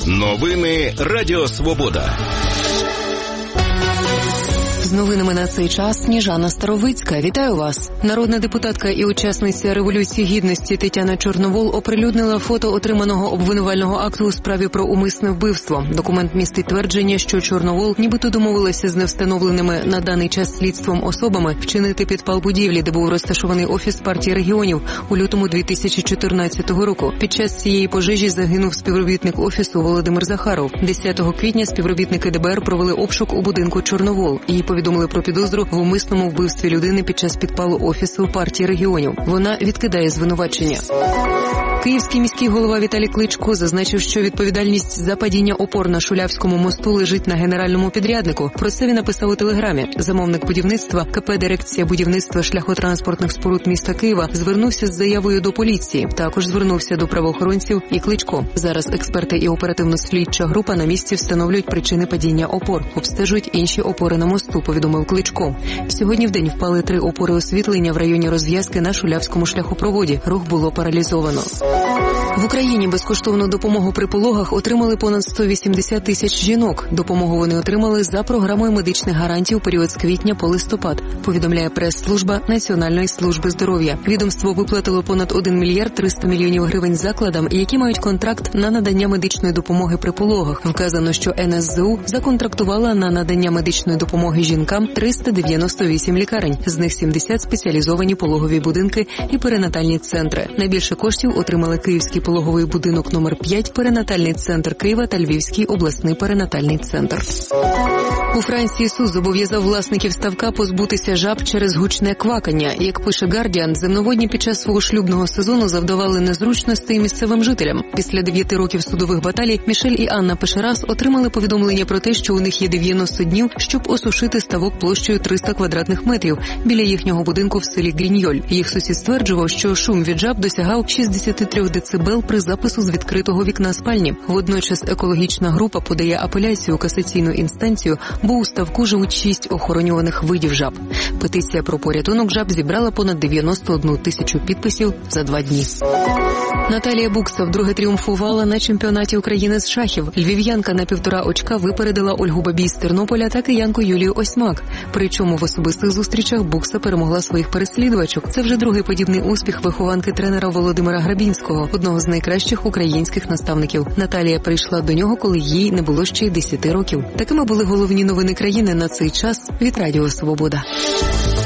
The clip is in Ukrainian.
Новини Радіо Свобода. З новинами на цей час Сніжана Старовицька. Вітаю вас. Народна депутатка і учасниця Революції Гідності Тетяна Чорновол оприлюднила фото отриманого обвинувального акту у справі про умисне вбивство. Документ містить твердження, що Чорновол нібито домовилася з невстановленими на даний час слідством особами вчинити підпал будівлі, де був розташований офіс партії регіонів у лютому 2014 року. Під час цієї пожежі загинув співробітник офісу Володимир Захаров. 10 квітня співробітники ДБР провели обшук у будинку Чорновол. Її повідомили про підозру в умисному вбивстві людини під час підпалу офісу партії регіонів. Вона відкидає звинувачення. Київський міський голова Віталій Кличко зазначив, що відповідальність за падіння опор на Шулявському мосту лежить на генеральному підряднику. Про це він написав у телеграмі. Замовник будівництва КП «Дирекція будівництва шляхотранспортних споруд міста Києва» звернувся з заявою до поліції. Також звернувся до правоохоронців і Кличко. Зараз експерти і оперативно-слідча група на місці встановлюють причини падіння опор. Обстежують інші опори на мосту, повідомив Кличко. Сьогодні вдень впали 3 опори освітлення в районі розв'язки на Шулявському шляхопроводі. Рух було паралізовано. В Україні безкоштовну допомогу при пологах отримали понад 180 тисяч жінок. Допомогу вони отримали за програмою медичних гарантій у період з квітня по листопад, повідомляє прес-служба Національної служби здоров'я. Відомство виплатило понад 1 мільярд 300 мільйонів гривень закладам, які мають контракт на надання медичної допомоги при пологах. Вказано, що НСЗУ законтрактувала на надання медичної допомоги жінкам 398 лікарень. З них 70 спеціалізовані пологові будинки і перинатальні центри. Найбільше коштів отримали Київський пологовий будинок номер 5, перинатальний центр Києва та Львівський обласний перинатальний центр. У Франції суд зобов'язав власників ставка позбутися жаб через гучне квакання. Як пише Guardian, земноводні під час свого шлюбного сезону завдавали незручностей місцевим жителям. Після 9 років судових баталій Мішель і Анна Пешерас отримали повідомлення про те, що у них є 90 днів, щоб осушити ставок площею 300 квадратних метрів біля їхнього будинку в селі Гріньоль. Їх сусід стверджував, що шум від жаб досягав 63 децибел при запису з відкритого вікна спальні. Водночас екологічна група подає апеляцію у касаційну інстанцію, бо у ставку живуть 6 охоронюваних видів жаб. Петиція про порятунок жаб зібрала понад 91 тисячу підписів за 2 дні. Наталія Букса вдруге тріумфувала на чемпіонаті України з шахів. Львів'янка на 1,5 очка випередила Ольгу Бабій з Тернополя та киянку Юлію Осьмак. Причому в особистих зустрічах Букса перемогла своїх переслідувачок. Це вже другий подібний успіх вихованки тренера Володимира Грабінського, одного з найкращих українських наставників. Наталія прийшла до нього, коли їй не було ще й 10 років. Такими були головні новини країни на цей час від Радіо Свобода.